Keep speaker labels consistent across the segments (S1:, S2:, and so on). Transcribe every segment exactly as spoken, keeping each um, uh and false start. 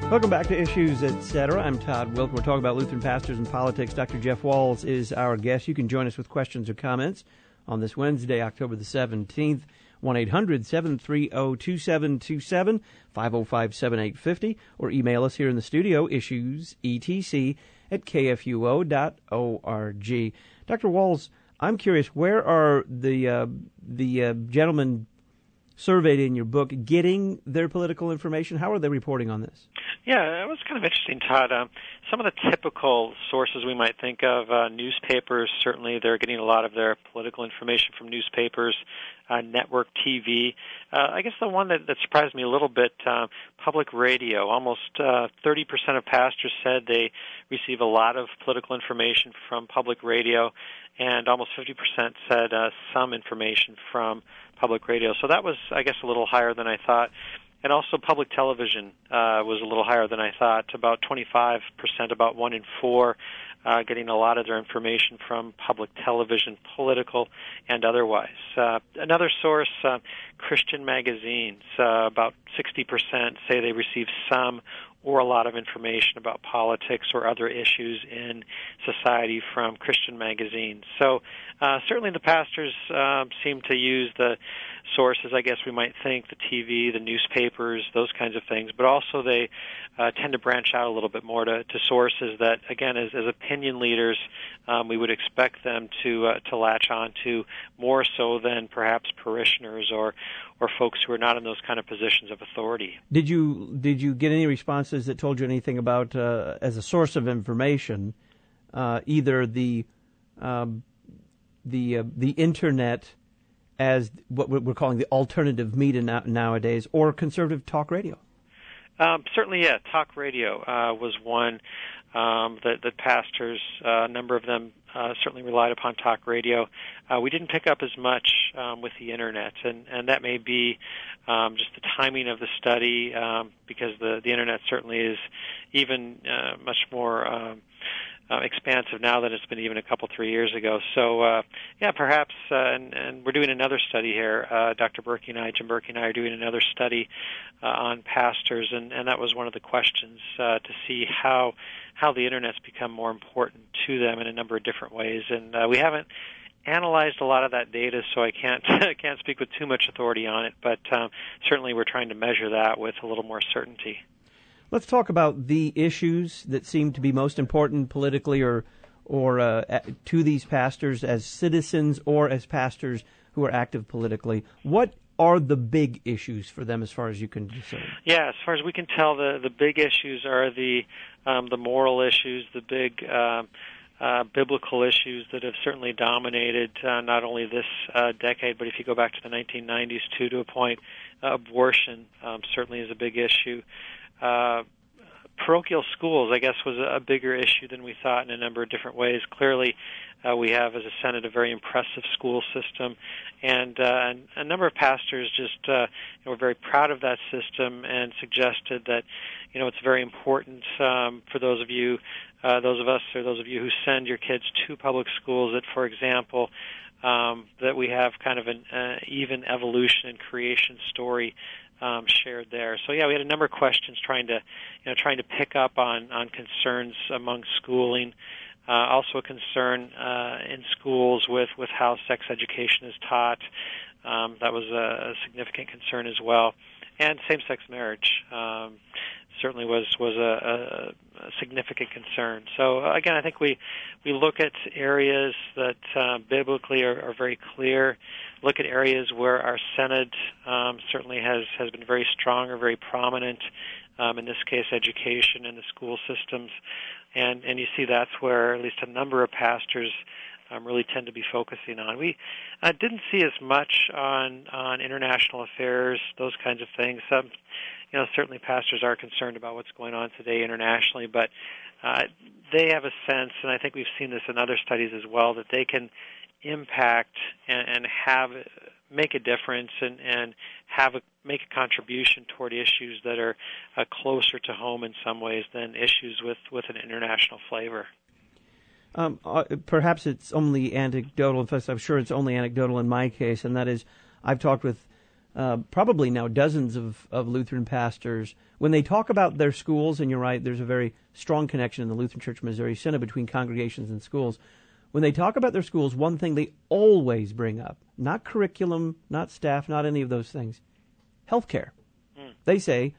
S1: Welcome back to Issues, et cetera. I'm Todd Wilk. We're talking about Lutheran pastors and politics. Doctor Jeff Walls is our guest. You can join us with questions or comments on this Wednesday, October the seventeenth. one eight hundred seven three zero two seven two seven, five oh five seven eight five oh, or email us here in the studio, issuesetc at k f u o dot org. Doctor Walls, I'm curious, where are the uh, the uh, gentlemen surveyed in your book getting their political information? How are they reporting on this?
S2: Yeah, it was kind of interesting, Todd. Um, some of the typical sources we might think of, uh, newspapers, certainly they're getting a lot of their political information from newspapers, uh, network T V. Uh, I guess the one that, that surprised me a little bit, uh, public radio. Almost uh, thirty percent of pastors said they receive a lot of political information from public radio, and almost fifty percent said uh, some information from public radio. So that was, I guess, a little higher than I thought. And also public television uh, was a little higher than I thought, about twenty-five percent, about one in four, uh, getting a lot of their information from public television, political and otherwise. Uh, another source, uh, Christian magazines, uh, about sixty percent say they receive some or a lot of information about politics or other issues in society from Christian magazines. So uh, certainly the pastors uh, seem to use the sources, I guess we might think, the T V, the newspapers, those kinds of things, but also they uh, tend to branch out a little bit more to, to sources that, again, as, as opinion leaders, um, we would expect them to uh, to latch on to more so than perhaps parishioners or or folks who are not in those kind of positions of authority.
S1: Did you did you get any responses that told you anything about, uh, as a source of information, uh, either the um, the uh, the internet as what we're calling the alternative media now, nowadays, or conservative talk radio?
S2: Um, certainly, yeah. Talk radio uh, was one um, that, that pastors, uh, a number of them uh, certainly relied upon talk radio. Uh, we didn't pick up as much um, with the internet, and, and that may be um, just the timing of the study, um, because the, the internet certainly is even uh, much more um, Uh, expansive now than it's been even a couple, three years ago. So, uh, yeah, perhaps, uh, and, and we're doing another study here. Uh, Doctor Berkey and I, Jim Berkey and I, are doing another study uh, on pastors, and, and that was one of the questions uh, to see how how the Internet's become more important to them in a number of different ways. And uh, we haven't analyzed a lot of that data, so I can't can't speak with too much authority on it. But um, certainly, we're trying to measure that with a little more certainty.
S1: Let's talk about the issues that seem to be most important politically or or uh, to these pastors as citizens or as pastors who are active politically. What are the big issues for them as far as you can discern?
S2: Yeah, as far as we can tell, the, the big issues are the um, the moral issues, the big uh, uh, biblical issues that have certainly dominated uh, not only this uh, decade, but if you go back to the nineteen nineties too, to a point, uh, abortion um, certainly is a big issue. Uh, parochial schools, I guess, was a bigger issue than we thought in a number of different ways. Clearly, uh, we have, as a Senate, a very impressive school system, and, uh, and a number of pastors just uh, you know, were very proud of that system and suggested that, you know, it's very important um, for those of you, uh, those of us, or those of you who send your kids to public schools, that, for example, um, that we have kind of an uh, even evolution and creation story Um, shared there. So yeah, we had a number of questions trying to, you know, trying to pick up on, on concerns among schooling. Uh, also a concern uh, in schools with, with how sex education is taught. Um, that was a, a significant concern as well. And same-sex marriage um, certainly was was a, a, a significant concern. So again, I think we we look at areas that uh, biblically are, are very clear. Look at areas where our Senate um, certainly has, has been very strong or very prominent, um, in this case education and the school systems, and, and you see that's where at least a number of pastors um, really tend to be focusing on. We uh, didn't see as much on, on international affairs, those kinds of things. Some, you know, certainly pastors are concerned about what's going on today internationally, but uh, they have a sense, and I think we've seen this in other studies as well, that they can impact and, and have make a difference and, and have a, make a contribution toward issues that are uh, closer to home in some ways than issues with, with an international flavor.
S1: Um, uh, perhaps it's only anecdotal. In fact, I'm sure it's only anecdotal in my case, and that is I've talked with uh, probably now dozens of, of Lutheran pastors, when they talk about their schools, and you're right, there's a very strong connection in the Lutheran Church Missouri Synod between congregations and schools. When they talk about their schools, one thing they always bring up, not curriculum, not staff, not any of those things, healthcare. Mm. They say,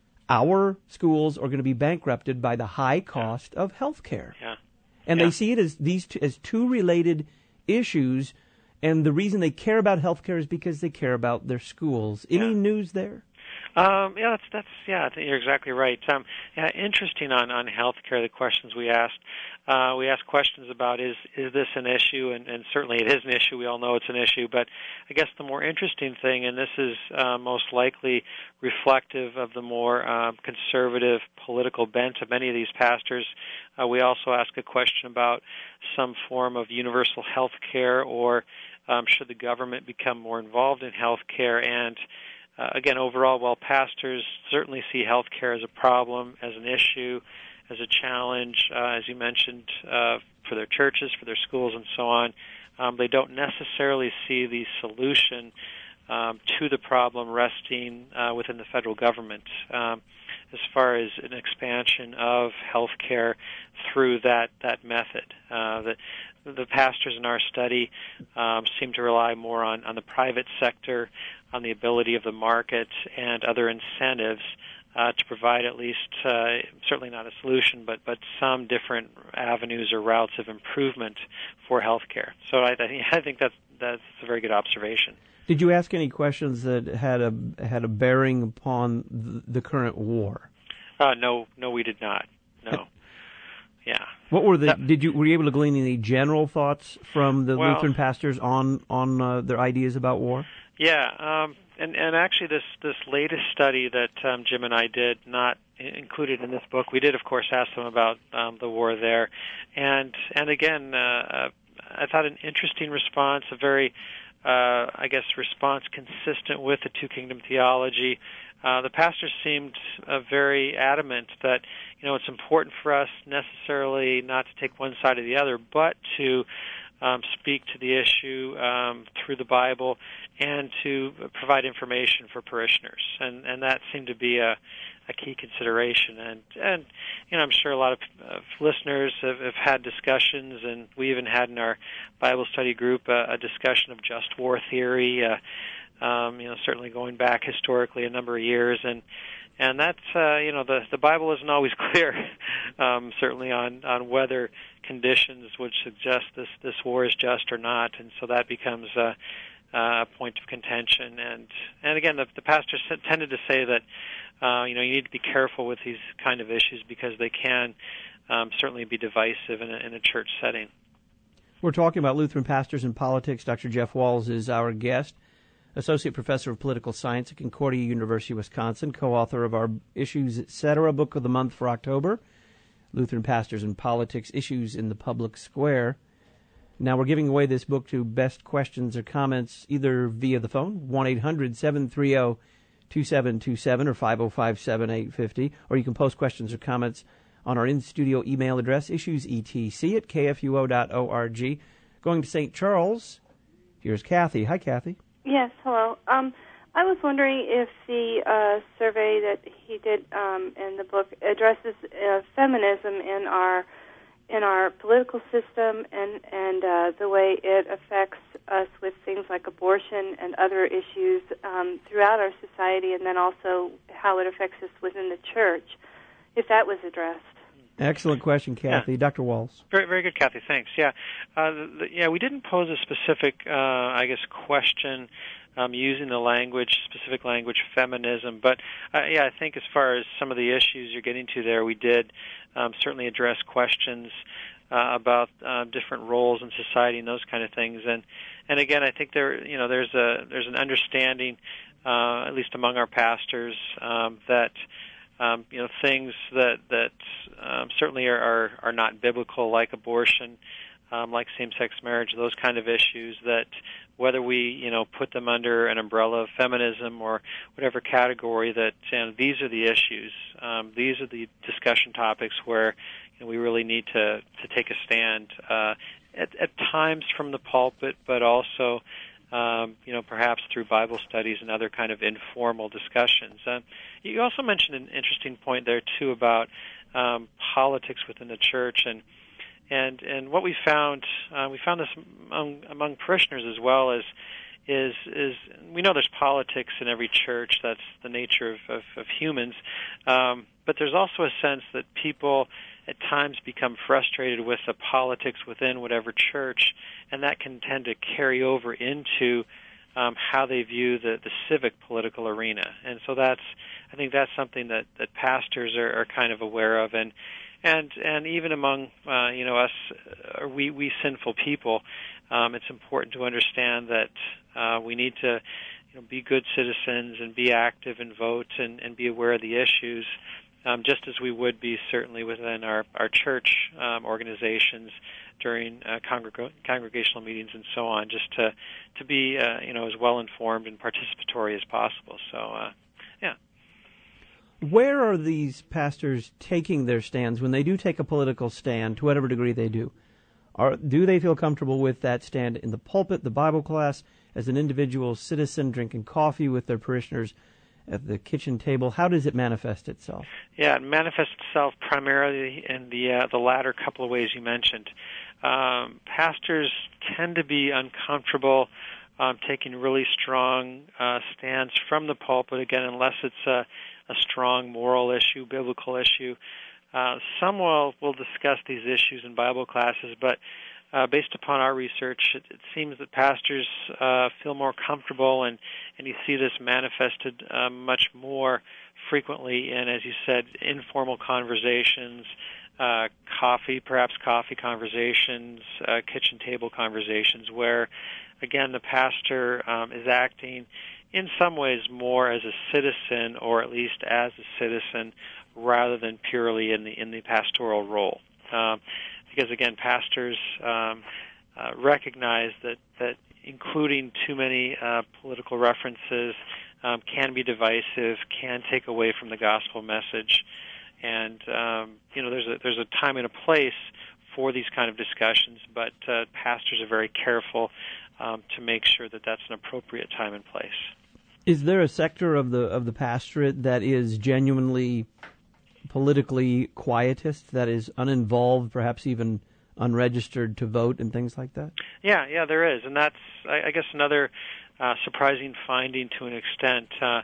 S1: our schools are going to be bankrupted by the high cost yeah. of healthcare.
S2: Yeah.
S1: And
S2: yeah.
S1: they see it as these two, as two related issues, and the reason they care about healthcare is because they care about their schools. Any
S2: yeah.
S1: news there?
S2: Um, yeah, that's that's yeah. I think you're exactly right. Um, yeah, interesting on on healthcare. The questions we asked, uh, we asked questions about is is this an issue, and, and certainly it is an issue. We all know it's an issue, but I guess the more interesting thing, and this is uh, most likely reflective of the more um, conservative political bent of many of these pastors. Uh, we also ask a question about some form of universal health care, or um, should the government become more involved in health care. And uh, again, overall, while pastors certainly see health care as a problem, as an issue, as a challenge, uh, as you mentioned, uh, for their churches, for their schools, and so on, um, they don't necessarily see the solution um, to the problem resting uh, within the federal government. Um, as far as an expansion of health care through that, that method. Uh, the, the pastors in our study um, seem to rely more on, on the private sector, on the ability of the market, and other incentives uh, to provide at least, uh, certainly not a solution, but, but some different avenues or routes of improvement for health care. So I, I think that's, that's a very good observation.
S1: Did you ask any questions that had a had a bearing upon the, the current war?
S2: Uh, no, no, we did not. No, yeah.
S1: What were the?
S2: That,
S1: did you were you able to glean any general thoughts from the
S2: well,
S1: Lutheran pastors on on uh, their ideas about war?
S2: Yeah, um, and and actually, this this latest study that um, Jim and I did, not included in this book, we did of course ask them about um, the war there, and and again, uh, I thought an interesting response, a very Uh, I guess, response consistent with the two-kingdom theology. Uh, the pastors seemed uh, very adamant that, you know, it's important for us necessarily not to take one side or the other, but to um, speak to the issue um, through the Bible and to provide information for parishioners. And, and that seemed to be a, a key consideration. And, and, you know, I'm sure a lot of, of listeners have, have had discussions, and we even had in our Bible study group a, a discussion of just war theory, uh, um, you know, certainly going back historically a number of years. And and that's, uh, you know, the, the Bible isn't always clear, um, certainly on, on whether conditions would suggest this, this war is just or not. And so that becomes a, a point of contention. And, and again, the, the pastors tended to say that, Uh, you know, you need to be careful with these kind of issues because they can um, certainly be divisive in a, in a church setting.
S1: We're talking about Lutheran pastors and politics. Doctor Jeff Walls is our guest, Associate Professor of Political Science at Concordia University, Wisconsin, co-author of our Issues, et cetera book of the month for October, Lutheran Pastors and Politics, Issues in the Public Square. Now we're giving away this book to best questions or comments either via the phone, one eight hundred seven three zero two seven two seven or five oh five, seven eight five oh, or you can post questions or comments on our in-studio email address, issuesetc at k f u o dot org. Going to Saint Charles, here's Kathy. Hi, Kathy.
S3: Yes, hello. Um, I was wondering if the uh, survey that he did um, in the book addresses uh, feminism in our in our political system and, and uh, the way it affects us with things like abortion and other issues um, throughout our society, and then also how it affects us within the church, if that was addressed.
S1: Excellent question, Kathy.
S2: Yeah.
S1: Doctor Walls.
S2: Very, very good, Kathy. Thanks. Yeah, uh, the, yeah. We didn't pose a specific, uh, I guess, question um, using the language, specific language, feminism. But uh, yeah, I think as far as some of the issues you're getting to there, we did um, certainly address questions uh, about uh, different roles in society and those kind of things. And and again, I think there, you know, there's a there's an understanding, uh, at least among our pastors, um, that. Um, you know, things that that um, certainly are, are are not biblical, like abortion, um, like same-sex marriage, those kind of issues. That whether we you know put them under an umbrella of feminism or whatever category, that you know, these are the issues. Um, these are the discussion topics where you know, we really need to to take a stand. Uh, at, at times from the pulpit, but also um, you know, perhaps through Bible studies and other kind of informal discussions. Uh, you also mentioned an interesting point there, too, about um, politics within the church. And and, and what we found, uh, we found this among, among parishioners as well, as is is we know there's politics in every church. That's the nature of, of, of humans. Um, but there's also a sense that people at times become frustrated with the politics within whatever church, and that can tend to carry over into um, how they view the, the civic political arena. And so that's, I think that's something that, that pastors are, are kind of aware of, and and and even among uh, you know us, uh, we we sinful people, um, it's important to understand that uh, we need to you know, be good citizens and be active and vote and, and be aware of the issues. Um, just as we would be certainly within our, our church um, organizations during uh, congreg- congregational meetings and so on, just to to be uh, you know as well informed and participatory as possible. So, uh, yeah.
S1: Where are these pastors taking their stands when they do take a political stand, to whatever degree they do? Are do they feel comfortable with that stand in the pulpit, the Bible class, as an individual citizen drinking coffee with their parishioners at the kitchen table? How does it manifest itself?
S2: Yeah, it manifests itself primarily in the uh, the latter couple of ways you mentioned. Um, pastors tend to be uncomfortable um, taking really strong uh, stands from the pulpit, again, unless it's a, a strong moral issue, biblical issue. Uh, some will, will discuss these issues in Bible classes, but Uh, based upon our research, it, it seems that pastors uh, feel more comfortable, and, and you see this manifested uh, much more frequently in, as you said, informal conversations, uh, coffee, perhaps coffee conversations, uh, kitchen table conversations, where, again, the pastor um, is acting in some ways more as a citizen, or at least as a citizen, rather than purely in the in the pastoral role. Um, Because, again, pastors um, uh, recognize that, that including too many uh, political references um, can be divisive, can take away from the gospel message. And, um, you know, there's a, there's a time and a place for these kind of discussions, but uh, pastors are very careful um, to make sure that that's an appropriate time and place.
S1: Is there a sector of the of the pastorate that is genuinely politically quietist, that is uninvolved, perhaps even unregistered to vote and things like that?
S2: Yeah, yeah, there is, and that's, I, I guess, another uh, surprising finding to an extent. Uh,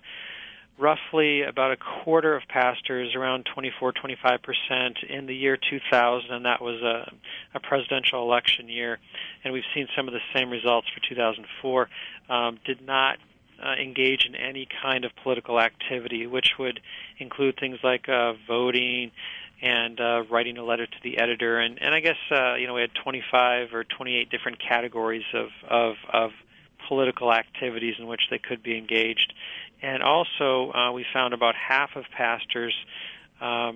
S2: roughly about a quarter of pastors, around twenty-four, twenty-five percent in the year two thousand, and that was a, a presidential election year, and we've seen some of the same results for two thousand four, um, did not Uh, engage in any kind of political activity, which would include things like uh, voting and uh, writing a letter to the editor. And, and I guess, uh, you know, we had twenty-five or twenty-eight different categories of, of, of political activities in which they could be engaged. And also, uh, we found about half of pastors um,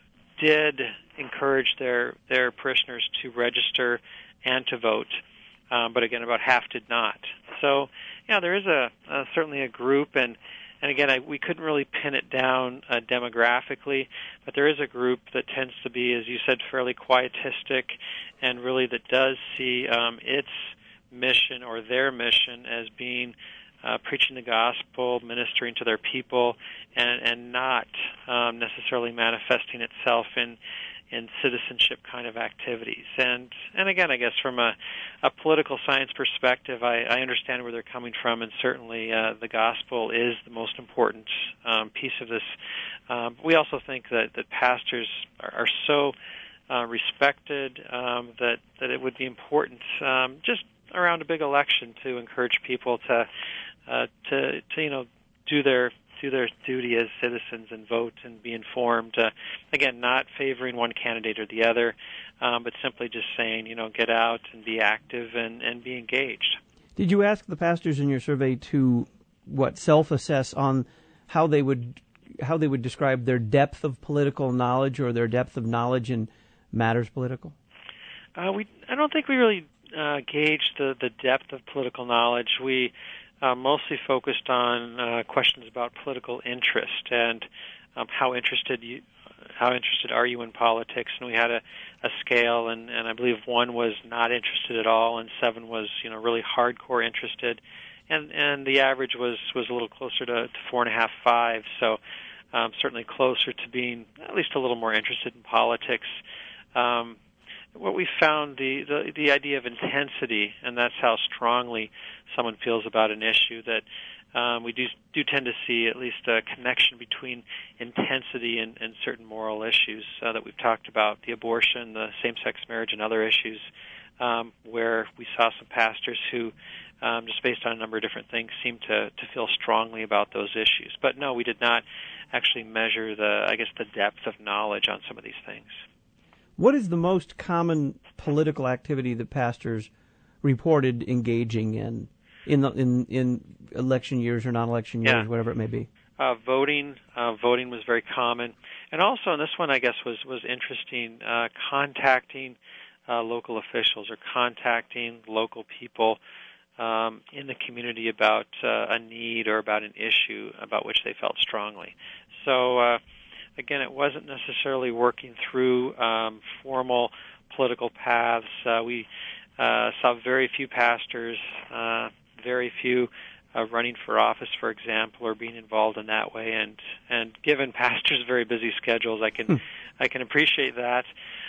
S2: did encourage their, their parishioners to register and to vote. Um, but again, about half did not. So, yeah, there is a uh, certainly a group, and and again, I, we couldn't really pin it down uh, demographically, but there is a group that tends to be, as you said, fairly quietistic, and really that does see um, its mission or their mission as being uh, preaching the gospel, ministering to their people, and and not um, necessarily manifesting itself in. in citizenship kind of activities. And and again, I guess from a, a political science perspective, I, I understand where they're coming from, and certainly uh, the gospel is the most important um, piece of this. Um, we also think that, that pastors are, are so uh, respected um, that, that it would be important um, just around a big election to encourage people to, uh, to, to you know, do their do their duty as citizens and vote and be informed. Uh, again, not favoring one candidate or the other, um, but simply just saying, you know, get out and be active and, and be engaged.
S1: Did you ask the pastors in your survey to, what, self-assess on how they would how they would describe their depth of political knowledge or their depth of knowledge in matters political?
S2: Uh, we I don't think we really uh, gauged the, the depth of political knowledge. We Uh, mostly focused on uh, questions about political interest and um, how interested you, how interested are you in politics? And we had a, a scale, and, and I believe one was not interested at all, and seven was, you know, really hardcore interested, and and the average was was a little closer to, to four and a half, five. So um, certainly closer to being at least a little more interested in politics. Um, what we found, the, the the idea of intensity, and that's how strongly someone feels about an issue, that um, we do do tend to see at least a connection between intensity and, and certain moral issues uh, that we've talked about, the abortion, the same-sex marriage, and other issues, um, where we saw some pastors who, um, just based on a number of different things, seemed to, to feel strongly about those issues. But no, we did not actually measure the, I guess, the depth of knowledge on some of these things.
S1: What is the most common political activity that pastors reported engaging in in the, in, in election years or non-election years,
S2: Yeah.
S1: whatever it may be?
S2: Uh, voting, uh, voting was very common, and also, and this one I guess was was interesting. Uh, contacting uh, local officials or contacting local people um, in the community about uh, a need or about an issue about which they felt strongly. So. Uh, Again, it wasn't necessarily working through um, formal political paths. Uh, we uh, saw very few pastors, uh, very few uh, running for office, for example, or being involved in that way. And and given pastors' very busy schedules, I can hmm. I can appreciate that.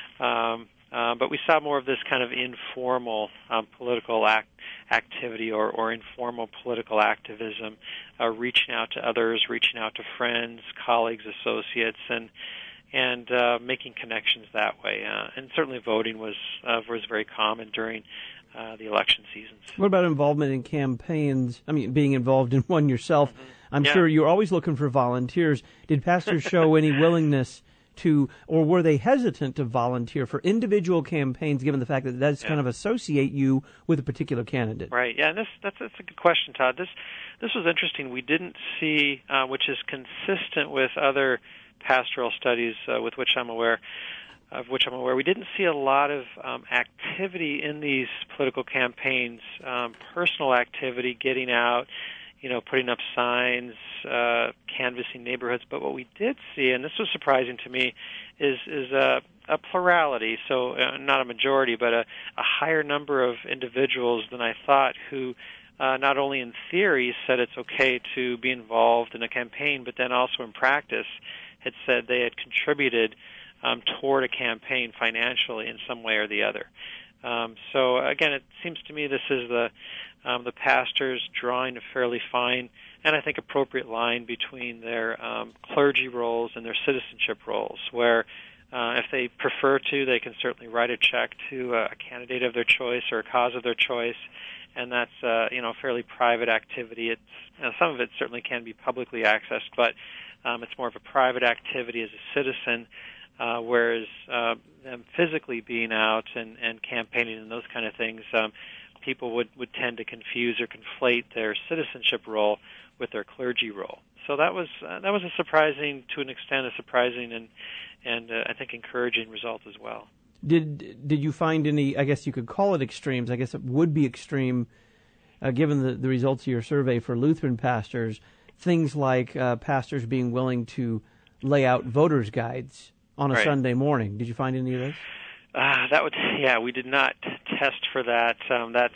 S2: Um, uh, but we saw more of this kind of informal um, political act, activity or, or informal political activism, uh, reaching out to others, reaching out to friends, colleagues, associates, and and uh, making connections that way. Uh, and certainly voting was uh, was very common during uh, the election seasons.
S1: What about involvement in campaigns? I mean, being involved in one yourself. Mm-hmm. I'm
S2: yeah.
S1: sure you're always looking for volunteers. Did pastors show any willingness to, or were they hesitant to volunteer for individual campaigns, given the fact that that's yeah. kind of associate you with a particular candidate?
S2: Right. Yeah. And this that's, that's a good question, Todd. This this was interesting. We didn't see, uh, which is consistent with other pastoral studies uh, with which I'm aware, of which I'm aware. We didn't see a lot of um, activity in these political campaigns, um, personal activity, getting out, you know, putting up signs, uh, canvassing neighborhoods. But what we did see, and this was surprising to me, is is a, a plurality. So uh, not a majority, but a, a higher number of individuals than I thought who uh, not only in theory said it's okay to be involved in a campaign, but then also in practice had said they had contributed um, toward a campaign financially in some way or the other. Um, so again, it seems to me this is the um, the pastors drawing a fairly fine and I think appropriate line between their um, clergy roles and their citizenship roles, where uh, if they prefer to, they can certainly write a check to a candidate of their choice or a cause of their choice, and that's uh, you know fairly private activity. It's you know, some of it certainly can be publicly accessed, but um, it's more of a private activity as a citizen. Uh, whereas uh, them physically being out and, and campaigning and those kind of things, um, people would, would tend to confuse or conflate their citizenship role with their clergy role. So that was uh, that was a surprising, to an extent, a surprising and and uh, I think encouraging result as well.
S1: Did did you find any? I guess you could call it extremes. I guess it would be extreme, uh, given the, the results of your survey for Lutheran pastors. Things like uh, pastors being willing to lay out voters' guides on a
S2: right.
S1: Sunday morning. Did you find any of this?
S2: Uh, that would, yeah, we did not test for that. Um, that's,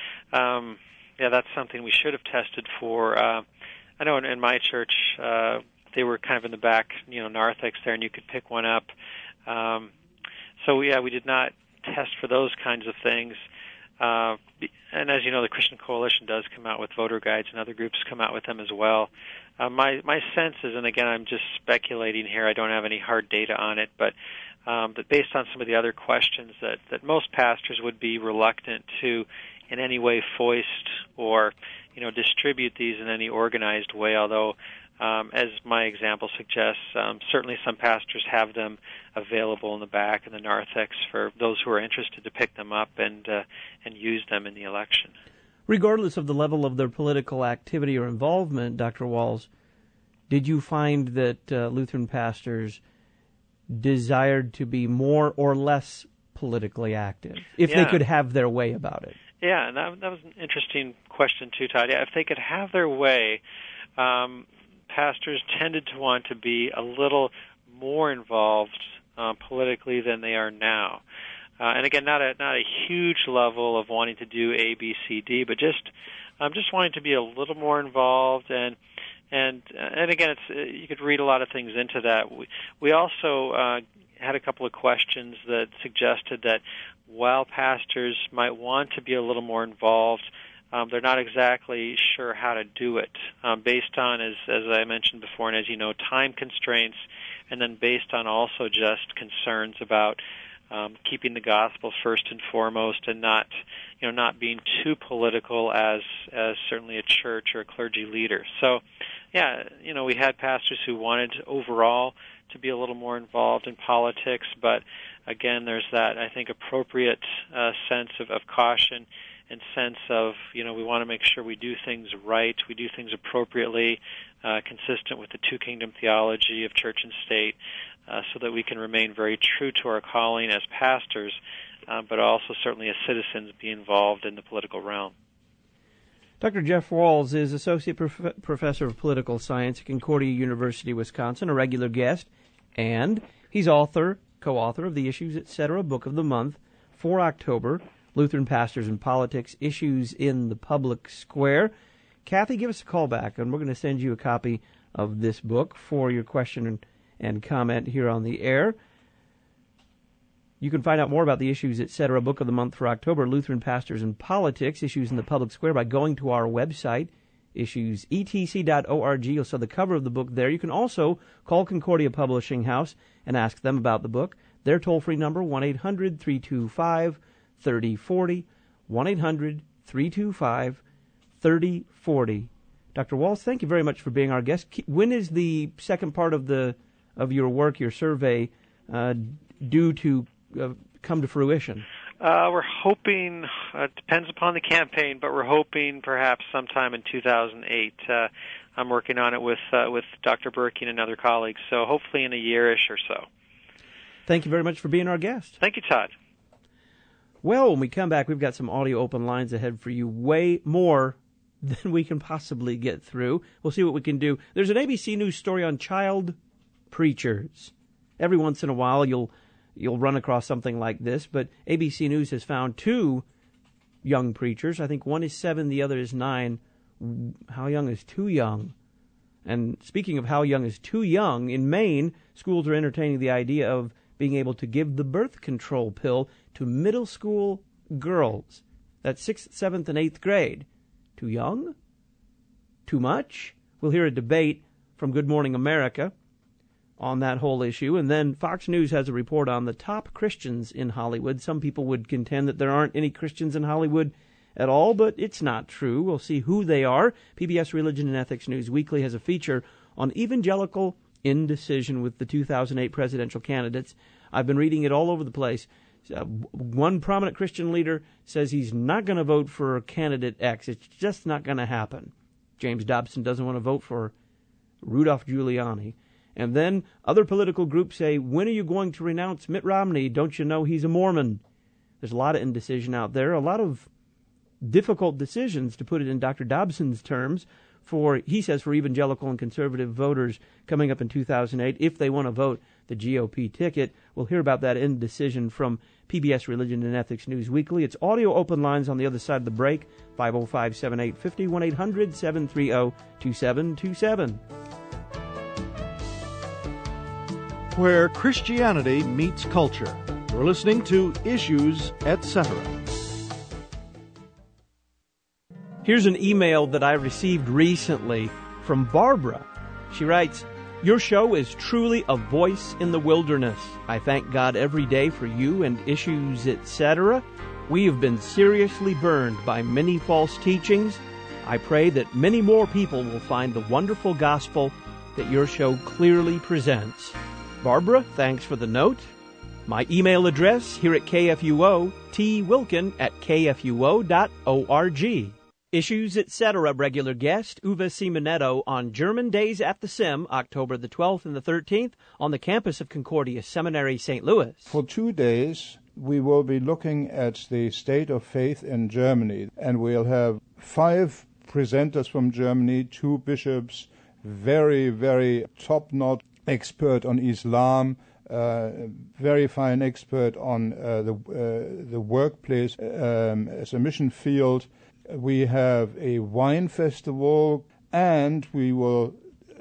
S2: um, yeah, that's something we should have tested for. Uh, I know in, in my church, uh, they were kind of in the back, you know, narthex there, and you could pick one up. Um, so, yeah, we did not test for those kinds of things. Uh, and as you know, the Christian Coalition does come out with voter guides, and other groups come out with them as well. Uh, my my sense is, and again, I'm just speculating here. I don't have any hard data on it, but um, that based on some of the other questions, that that most pastors would be reluctant to, in any way, foist or you know distribute these in any organized way. Although, um, as my example suggests, um, certainly some pastors have them available in the back in the narthex for those who are interested to pick them up and uh, and use them in the election.
S1: Regardless of the level of their political activity or involvement, Doctor Walls, did you find that uh, Lutheran pastors desired to be more or less politically active, if
S2: yeah.
S1: they could have their way about it?
S2: Yeah, and that, that was an interesting question too, Todd. Yeah, if they could have their way, um, pastors tended to want to be a little more involved uh, politically than they are now. Uh, and again, not a not a huge level of wanting to do A, B, C, D, but just um, just wanting to be a little more involved. And and and again, it's uh, you could read a lot of things into that. We we also uh, had a couple of questions that suggested that while pastors might want to be a little more involved, um, they're not exactly sure how to do it, um, based on, as as I mentioned before, and as you know, time constraints, and then based on also just concerns about Um, keeping the gospel first and foremost, and not, you know, not being too political as as certainly a church or a clergy leader. So, yeah, you know, we had pastors who wanted overall to be a little more involved in politics, but again, there's that, I think, appropriate uh, sense of, of caution and sense of, you know, we want to make sure we do things right, we do things appropriately, uh, consistent with the two-kingdom theology of church and state, uh, so that we can remain very true to our calling as pastors, uh, but also certainly as citizens be involved in the political realm.
S1: Doctor Jeff Walls is Associate Prof- Professor of Political Science at Concordia University, Wisconsin, a regular guest, and he's author, co-author of the Issues, et cetera book of the month for October, Lutheran Pastors and Politics, Issues in the Public Square. Kathy, give us a call back, and we're going to send you a copy of this book for your question and, and comment here on the air. You can find out more about the Issues, et cetera book of the month for October, Lutheran Pastors and Politics, Issues in the Public Square, by going to our website, issues e t c dot org. You'll see the cover of the book there. You can also call Concordia Publishing House and ask them about the book. Their toll-free number, one eight hundred three two five thirty forty, one eight hundred three two five thirty forty. Doctor Walls, thank you very much for being our guest. When is the second part of the of your work, your survey, uh, due to uh, come to fruition?
S2: Uh, we're hoping, uh, it depends upon the campaign, but we're hoping perhaps sometime in two thousand eight. Uh, I'm working on it with uh, with Doctor Berkey and other colleagues, so hopefully in a year-ish or so.
S1: Thank you very much for being our guest.
S2: Thank you, Todd.
S1: Well, when we come back, we've got some audio open lines ahead for you, way more than we can possibly get through. We'll see what we can do. There's an A B C News story on child preachers. Every once in a while, you'll you'll run across something like this, but A B C News has found two young preachers. I think one is seven, the other is nine. How young is too young? And speaking of how young is too young, in Maine, schools are entertaining the idea of being able to give the birth control pill to middle school girls. That's sixth, seventh, and eighth grade. Too young? Too much? We'll hear a debate from Good Morning America on that whole issue. And then Fox News has a report on the top Christians in Hollywood. Some people would contend that there aren't any Christians in Hollywood at all, but it's not true. We'll see who they are. P B S Religion and Ethics News Weekly has a feature on evangelical indecision with the two thousand eight presidential candidates. I've been reading it all over the place. Uh, one prominent Christian leader says he's not going to vote for candidate X. It's just not going to happen. James Dobson doesn't want to vote for Rudolph Giuliani. And then other political groups say, when are you going to renounce Mitt Romney? Don't you know he's a Mormon? There's a lot of indecision out there, a lot of difficult decisions, to put it in Doctor Dobson's terms, for, he says, for evangelical and conservative voters coming up in two thousand eight, if they want to vote the G O P ticket. We'll hear about that indecision from P B S Religion and Ethics News Weekly. It's audio open lines on the other side of the break, five oh five, seven eight five oh, one eight hundred seven three oh two seven two seven.
S4: Where Christianity meets culture. You're listening to Issues, et cetera.
S1: Here's an email that I received recently from Barbara. She writes, "Your show is truly a voice in the wilderness. I thank God every day for you and Issues, et cetera. We have been seriously burned by many false teachings. I pray that many more people will find the wonderful gospel that your show clearly presents." Barbara, thanks for the note. My email address here at K F U O, twilkin at k f u o dot org. Issues, et cetera regular guest, Uwe Simonetto, on German Days at the Sim, October the twelfth and the thirteenth, on the campus of Concordia Seminary, Saint Louis.
S5: For two days, we will be looking at the state of faith in Germany, and we'll have five presenters from Germany, two bishops, very, very top-notch expert on Islam, uh, very fine expert on uh, the uh, the workplace um, as a mission field. We have a wine festival, and we will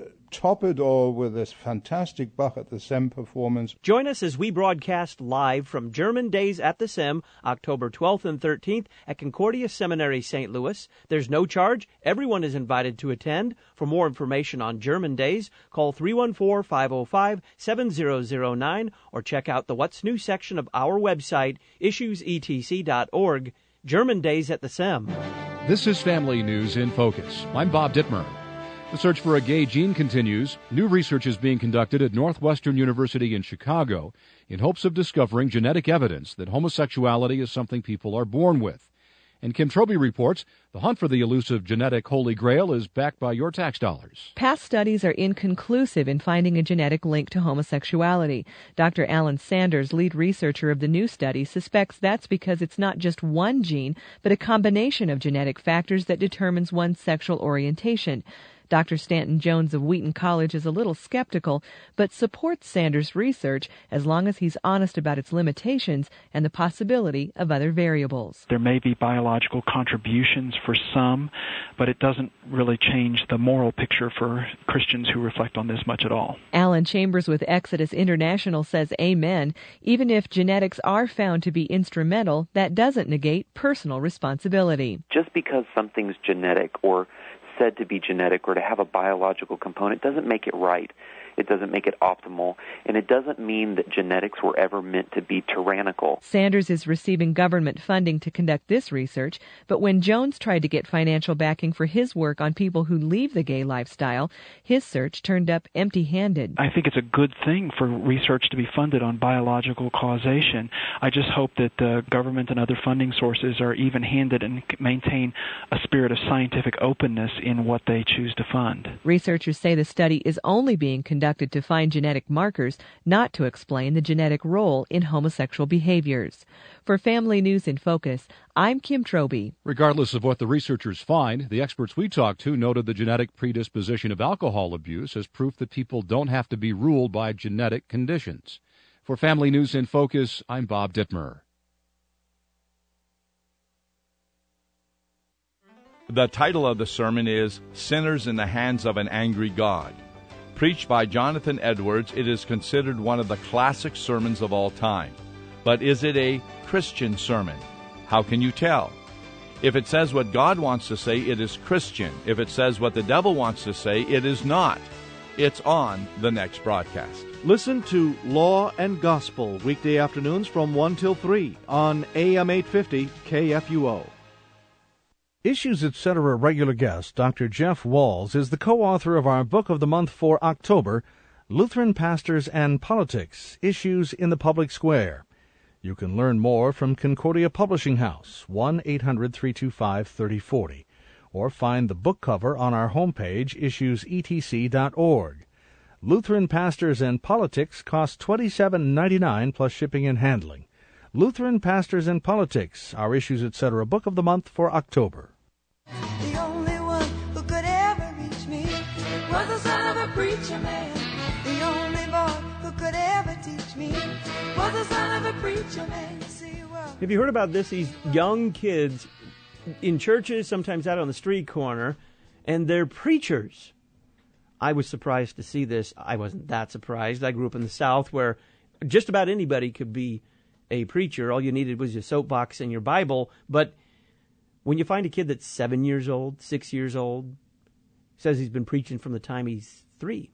S5: top it all with this fantastic Bach at the Sem performance.
S1: Join us as we broadcast live from German Days at the Sem, October twelfth and thirteenth at Concordia Seminary, Saint Louis. There's no charge. Everyone is invited to attend. For more information on German Days, call three one four, five oh five, seven oh oh nine or check out the What's New section of our website, issues e t c dot org. German Days at the Sem.
S6: This is Family News in Focus. I'm Bob Dittmer. The search for a gay gene continues. New research is being conducted at Northwestern University in Chicago in hopes of discovering genetic evidence that homosexuality is something people are born with. And Kim Troby reports the hunt for the elusive genetic holy grail is backed by your tax dollars.
S7: Past studies are inconclusive in finding a genetic link to homosexuality. Doctor Alan Sanders, lead researcher of the new study, suspects that's because it's not just one gene, but a combination of genetic factors that determines one's sexual orientation. Doctor Stanton Jones of Wheaton College is a little skeptical, but supports Sanders' research as long as he's honest about its limitations and the possibility of other variables.
S8: There may be biological contributions for some, but it doesn't really change the moral picture for Christians who reflect on this much at all.
S7: Alan Chambers with Exodus International says amen. Even if genetics are found to be instrumental, that doesn't negate personal responsibility.
S9: Just because something's genetic or said to be genetic or to have a biological component doesn't make it right. It doesn't make it optimal, and it doesn't mean that genetics were ever meant to be tyrannical.
S7: Sanders is receiving government funding to conduct this research, but when Jones tried to get financial backing for his work on people who leave the gay lifestyle, his search turned up empty-handed.
S8: I think it's a good thing for research to be funded on biological causation. I just hope that the government and other funding sources are even-handed and maintain a spirit of scientific openness in what they choose to fund.
S7: Researchers say the study is only being conducted to find genetic markers, not to explain the genetic role in homosexual behaviors. For Family News in Focus, I'm Kim Troby.
S6: Regardless of what the researchers find, the experts we talked to noted the genetic predisposition of alcohol abuse as proof that people don't have to be ruled by genetic conditions. For Family News in Focus, I'm Bob Dittmer.
S10: The title of the sermon is Sinners in the Hands of an Angry God. Preached by Jonathan Edwards, it is considered one of the classic sermons of all time. But is it a Christian sermon? How can you tell? If it says what God wants to say, it is Christian. If it says what the devil wants to say, it is not. It's on the next broadcast.
S4: Listen to Law and Gospel weekday afternoons from one till three on A M eight fifty K F U O. Issues, et cetera regular guest, Doctor Jeff Walls, is the co-author of our book of the month for October, Lutheran Pastors and Politics, Issues in the Public Square. You can learn more from Concordia Publishing House, one eight hundred, three two five, three oh four oh, or find the book cover on our homepage, issues e t c dot org. Lutheran Pastors and Politics costs twenty-seven ninety-nine plus shipping and handling. Lutheran Pastors and Politics, our Issues, et cetera book of the month for October.
S11: The only one who could ever reach me was the son of a preacher man. The only boy who could ever teach me was the son of a preacher man. You see, well,
S1: have you heard about this? These young kids in churches, sometimes out on the street corner, and they're preachers. I was surprised to see this. I wasn't that surprised. I grew up in the South where just about anybody could be a preacher. All you needed was your soapbox and your Bible. But when you find a kid that's seven years old, six years old, says he's been preaching from the time he's three,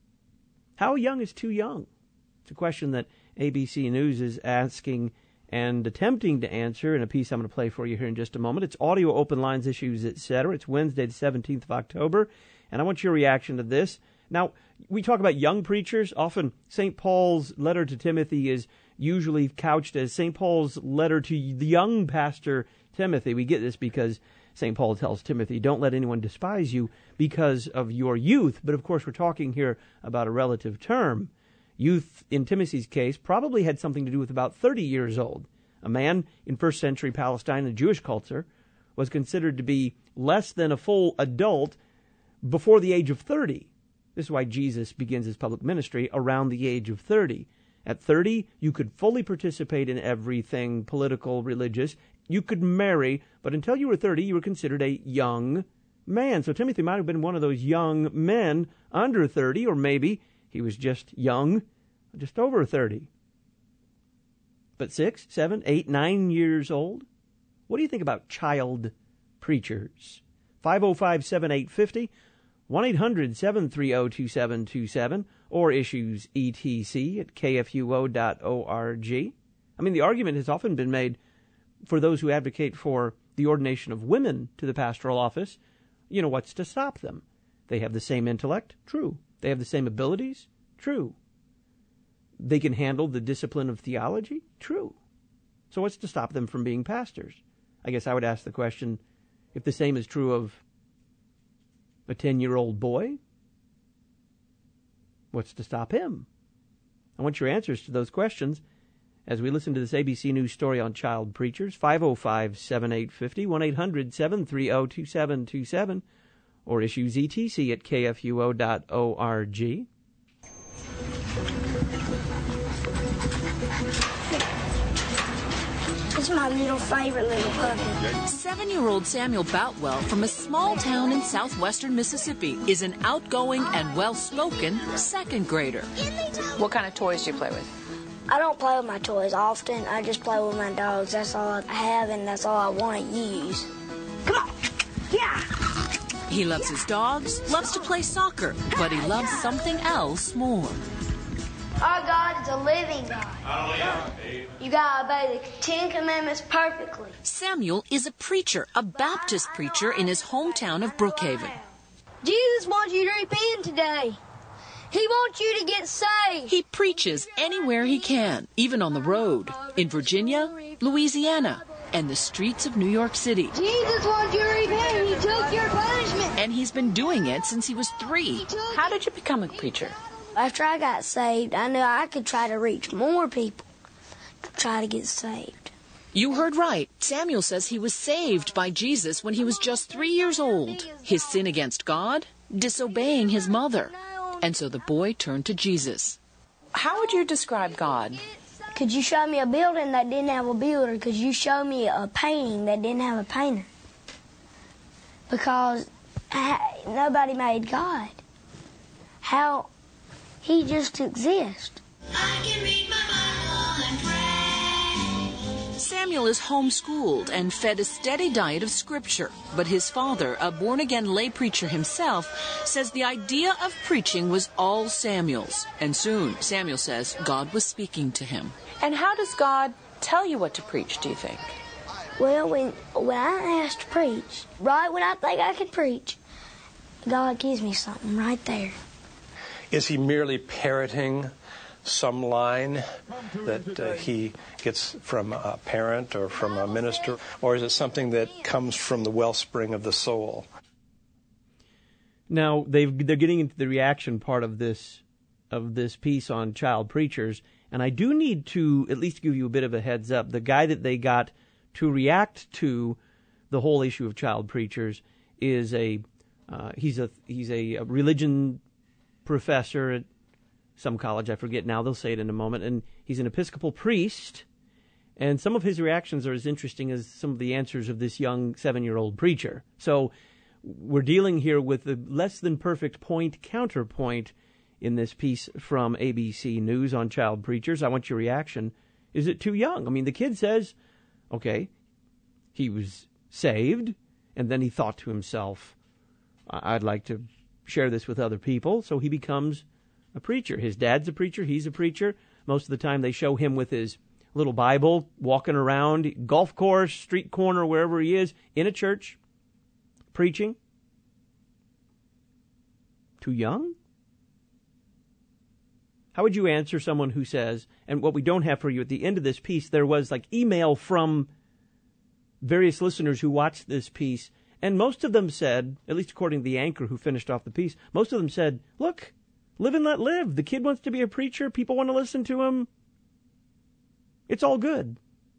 S1: how young is too young? It's a question that A B C News is asking and attempting to answer in a piece I'm going to play for you here in just a moment. It's audio open lines, issues, et cetera. It's Wednesday, the seventeenth of October, and I want your reaction to this. Now, we talk about young preachers. Often Saint Paul's letter to Timothy is usually couched as Saint Paul's letter to the young pastor Timothy. We get this because Saint Paul tells Timothy, don't let anyone despise you because of your youth. But of course, we're talking here about a relative term. Youth, in Timothy's case, probably had something to do with about thirty years old. A man in first century Palestine, the Jewish culture, was considered to be less than a full adult before the age of thirty. This is why Jesus begins his public ministry around the age of thirty. At thirty, you could fully participate in everything political, religious. You could marry, but until you were thirty, you were considered a young man. So Timothy might have been one of those young men under thirty, or maybe he was just young, just over thirty. But six, seven, eight, nine years old? What do you think about child preachers? five oh five, seven eight five oh, one eight hundred, seven three oh, two seven two seven, or issues E T C at K F U O dot org. I mean, the argument has often been made for those who advocate for the ordination of women to the pastoral office. You know, what's to stop them? They have the same intellect? True. They have the same abilities? True. They can handle the discipline of theology? True. So what's to stop them from being pastors? I guess I would ask the question, if the same is true of a ten-year-old boy, what's to stop him? I want your answers to those questions as we listen to this A B C News story on child preachers. five oh five, seven eight five oh, one eight hundred, seven three oh, two seven two seven, or issues E T C at K F U O dot org.
S12: It's my little favorite little puppy.
S13: Seven-year-old Samuel Boutwell from a small town in southwestern Mississippi is an outgoing and well-spoken second grader.
S14: What kind of toys do you play with?
S12: I don't play with my toys often. I just play with my dogs. That's all I have, and that's all I want to use. Come on. Yeah.
S13: He loves his dogs, loves to play soccer, but he loves something else more.
S12: Our God is a living God. You gotta obey the Ten Commandments perfectly.
S13: Samuel is a preacher, a Baptist preacher in his hometown of Brookhaven.
S12: Jesus wants you to repent today. He wants you to get saved.
S13: He preaches anywhere he can, even on the road, in Virginia, Louisiana, and the streets of New York City.
S12: Jesus wants you to repent. He took your punishment.
S13: And he's been doing it since he was three.
S14: How did you become a preacher?
S12: After I got saved, I knew I could try to reach more people to try to get saved.
S13: You heard right. Samuel says he was saved by Jesus when he was just three years old. His sin against God, disobeying his mother. And so the boy turned to Jesus.
S14: How would you describe God?
S12: Could you show me a building that didn't have a builder? Could you show me a painting that didn't have a painter? Because I, nobody made God. How? He just exists.
S11: I can read my Bible and pray.
S13: Samuel is homeschooled and fed a steady diet of scripture. But his father, a born-again lay preacher himself, says the idea of preaching was all Samuel's. And soon, Samuel says, God was speaking to him.
S14: And how does God tell you what to preach, do you think?
S12: Well, when, when I'm asked to preach, right when I think I can preach, God gives me something right there.
S15: Is he merely parroting some line that uh, he gets from a parent or from a minister, or is it something that comes from the wellspring of the soul?
S1: Now, they've, they're getting into the reaction part of this of this piece on child preachers, and I do need to at least give you a bit of a heads up. The guy that they got to react to the whole issue of child preachers is a uh, he's a he's a, a religion professor at some college, I forget now, they'll say it in a moment, and he's an Episcopal priest, and some of his reactions are as interesting as some of the answers of this young seven-year-old preacher. So we're dealing here with the less than perfect point counterpoint in this piece from A B C News on child preachers. I want your reaction. Is it too young? I mean, the kid says, okay, he was saved, and then he thought to himself, I'd like to share this with other people, so he becomes a preacher. His dad's a preacher, he's a preacher. Most of the time they show him with his little Bible, walking around, golf course, street corner, wherever he is, in a church, preaching. Too young? How would you answer someone who says, and what we don't have for you at the end of this piece, there was like email from various listeners who watched this piece, and most of them said, at least according to the anchor who finished off the piece, most of them said, look, live and let live. The kid wants to be a preacher. People want to listen to him. It's all good.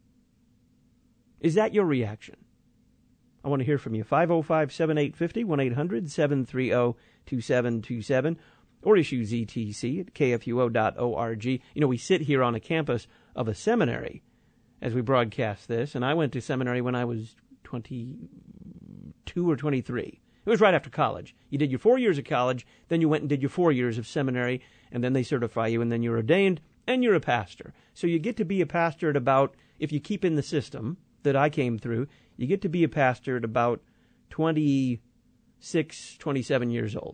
S1: Is that your reaction? I want to hear from you. five oh five, seven eight five oh, one eight hundred, seven three oh, two seven two seven. or issues E T C at K F U O dot org. You know, we sit here on a campus of a seminary as we broadcast this, and I went to seminary when I was twenty-two or twenty-three. It was right after college. You did your four years of college, then you went and did your four years of seminary, and then they certify you, and then you're ordained, and you're a pastor. So you get to be a pastor at about, if you keep in the system that I came through, you get to be a pastor at about twenty-six, twenty-seven years old.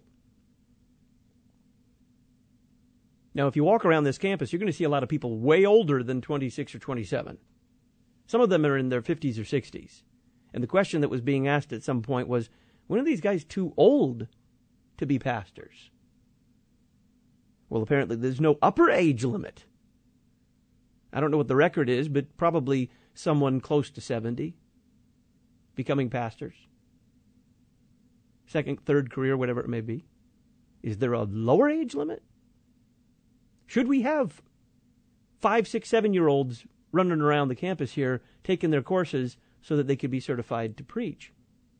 S1: Now, if you walk around this campus, you're going to see a lot of people way older than twenty-six or twenty-seven. Some of them are in their fifties or sixties. And the question that was being asked at some point was, when are these guys too old to be pastors? Well, apparently there's no upper age limit. I don't know what the record is, but probably someone close to seventy becoming pastors. Second, third career, whatever it may be. Is there a lower age limit? Should we have five, six, seven-year-olds running around the campus here taking their courses so that they could be certified to preach?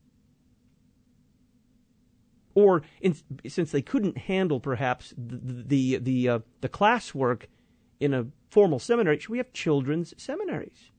S1: Or in, since they couldn't handle perhaps the the the, uh, the classwork in a formal seminary, should we have children's seminaries?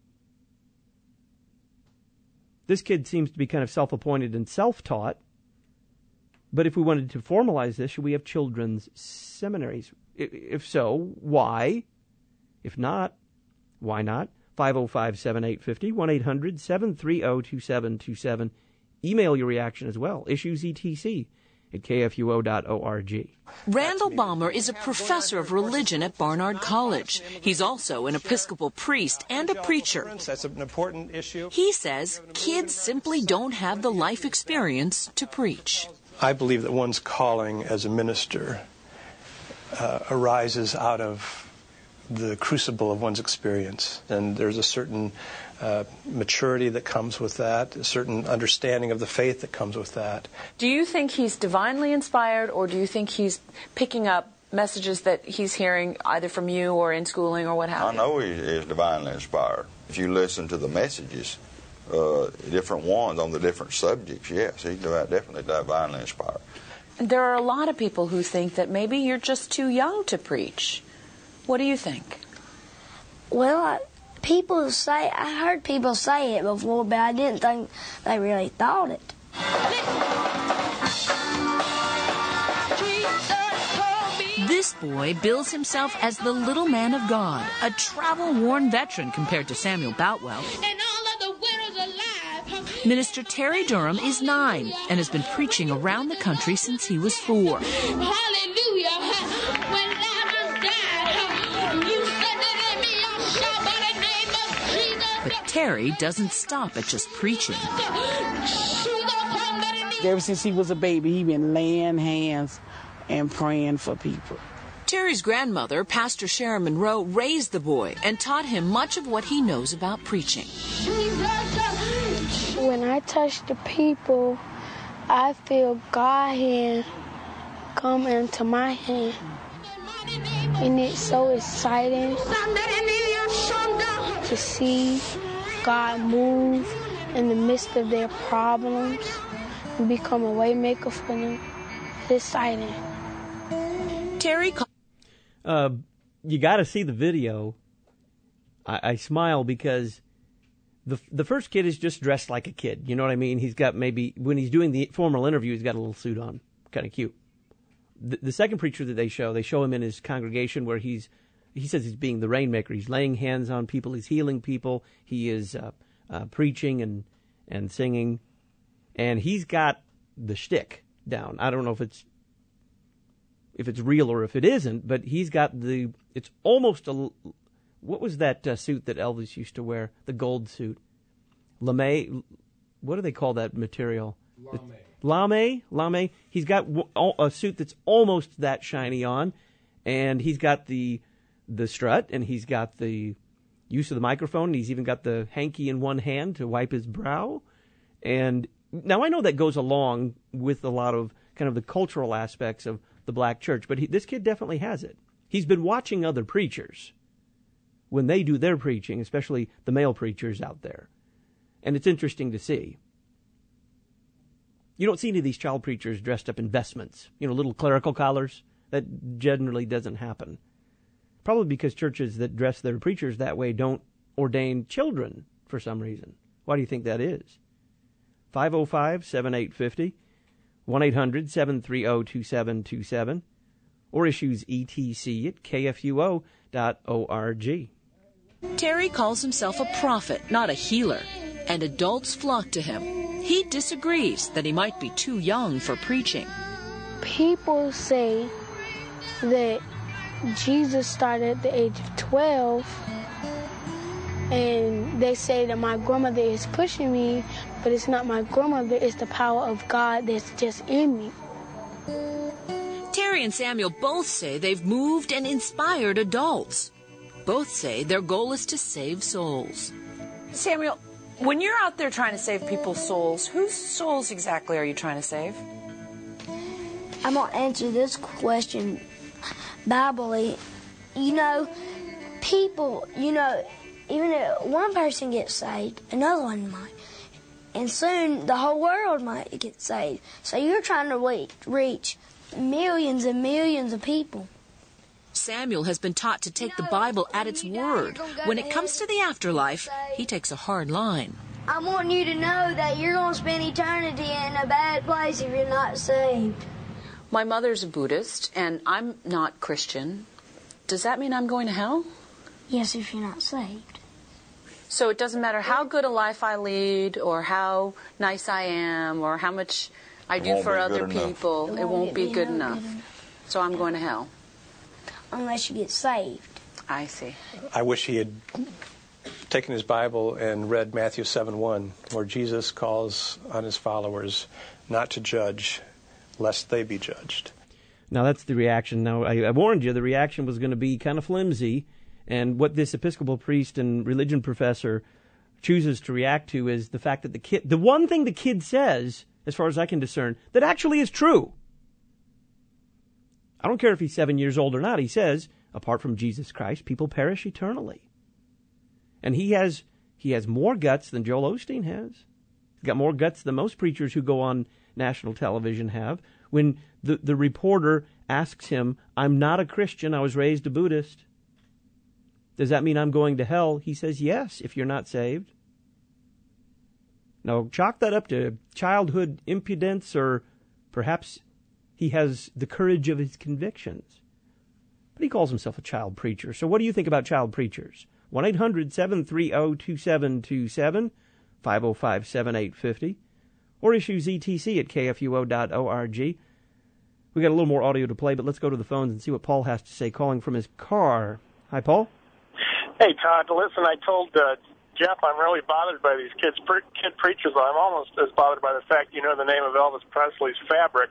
S1: This kid seems to be kind of self-appointed and self-taught. But if we wanted to formalize this, should we have children's seminaries? If so, why? If not, why not? five oh five, seven eight five oh, one eight hundred, seven three oh, two seven two seven. Email your reaction as well. Issues E T C at K F U O dot org.
S13: Randall Balmer is a professor of religion at Barnard College. He's also an Episcopal priest and a preacher.
S15: That's an important issue.
S13: He says kids simply don't have the life experience to preach.
S15: I believe that one's calling as a minister uh, arises out of the crucible of one's experience. And there's a certain uh, maturity that comes with that, a certain understanding of the faith that comes with that.
S14: Do you think he's divinely inspired, or do you think he's picking up messages that he's hearing either from you or in schooling or what have you?
S16: I know he is divinely inspired. If you listen to the messages, uh, different ones on the different subjects, yes, he's definitely divinely inspired.
S14: There are a lot of people who think that maybe you're just too young to preach. What do you think?
S12: Well, I, people say, I heard people say it before, but I didn't think they really thought it.
S13: This boy bills himself as the little man of God, a travel-worn veteran compared to Samuel Boutwell. Minister Terry Durham is nine and has been preaching around the country since he was four.
S11: Hallelujah. When Lazarus died, you said it in me, I shall by the name of Jesus.
S13: But Terry doesn't stop at just preaching.
S17: Ever since he was a baby, he's been laying hands and praying for people.
S13: Terry's grandmother, Pastor Sharon Monroe, raised the boy and taught him much of what he knows about preaching.
S18: When I touch the people, I feel God's hand come into my hand. And it's so exciting to see God move in the midst of their problems and become a way maker for them. It's exciting.
S13: Terry,
S1: uh, you got to see the video. I, I smile because the the first kid is just dressed like a kid. You know what I mean? He's got maybe when he's doing the formal interview, he's got a little suit on, kind of cute. The, the second preacher that they show, they show him in his congregation where he's he says he's being the rainmaker. He's laying hands on people. He's healing people. He is uh, uh, preaching and and singing, and he's got the shtick down. I don't know if it's. if it's real or if it isn't, but he's got the, it's almost a, what was that uh, suit that Elvis used to wear? The gold suit. Lame, what do they call that material? Lame. Lame? Lame. He's got a suit that's almost that shiny on, and he's got the the strut, and he's got the use of the microphone, and he's even got the hanky in one hand to wipe his brow. And now I know that goes along with a lot of kind of the cultural aspects of the black church, but he, this kid definitely has it. He's been watching other preachers when they do their preaching, especially the male preachers out there. And it's interesting to see. You don't see any of these child preachers dressed up in vestments, you know, little clerical collars. That generally doesn't happen. Probably because churches that dress their preachers that way don't ordain children for some reason. Why do you think that is? five oh five, seven eight five oh, one eight hundred, seven three zero, two seven two seven, or issues E T C at K F U O dot org.
S13: Terry calls himself a prophet, not a healer, and adults flock to him. He disagrees that he might be too young for preaching.
S18: People say that Jesus started at the age of twelve, and they say that my grandmother is pushing me, but it's not my grandmother, it's the power of God that's just in me.
S13: Terry and Samuel both say they've moved and inspired adults. Both say their goal is to save souls.
S14: Samuel, when you're out there trying to save people's souls, whose souls exactly are you trying to save?
S12: I'm going to answer this question biblically. You know, people, you know, even if one person gets saved, another one might. And soon the whole world might get saved. So you're trying to reach, reach millions and millions of people.
S13: Samuel has been taught to take the Bible at its word. When it comes to the afterlife, he takes a hard line.
S12: I want you to know that you're going to spend eternity in a bad place if you're not saved.
S14: My mother's a Buddhist, and I'm not Christian. Does that mean I'm going to hell?
S12: Yes, if you're not saved.
S14: So it doesn't matter how good a life I lead, or how nice I am, or how much I do for other people. It won't be good enough. So I'm going to hell.
S12: Unless you get saved.
S14: I see.
S15: I wish he had taken his Bible and read Matthew seven one, where Jesus calls on his followers not to judge, lest they be judged.
S1: Now, that's the reaction. Now, I, I warned you the reaction was going to be kind of flimsy, and what this Episcopal priest and religion professor chooses to react to is the fact that the kid, the one thing the kid says, as far as I can discern, that actually is true. I don't care if he's seven years old or not. He says, apart from Jesus Christ, people perish eternally. And he has he has more guts than Joel Osteen has. He's got more guts than most preachers who go on national television have. When the, the reporter asks him, I'm not a Christian, I was raised a Buddhist. Does that mean I'm going to hell? He says, yes, if you're not saved. Now, chalk that up to childhood impudence, or perhaps he has the courage of his convictions. But he calls himself a child preacher. So what do you think about child preachers? one eight hundred, seven three zero, two seven two seven, five oh five, seven eight five oh, or issues E T C at K F U O dot org. We got a little more audio to play, but let's go to the phones and see what Paul has to say, calling from his car. Hi, Paul.
S19: Hey, Todd. Listen, I told uh, Jeff I'm really bothered by these kids, pre- kid preachers. I'm almost as bothered by the fact you know the name of Elvis Presley's Fabric.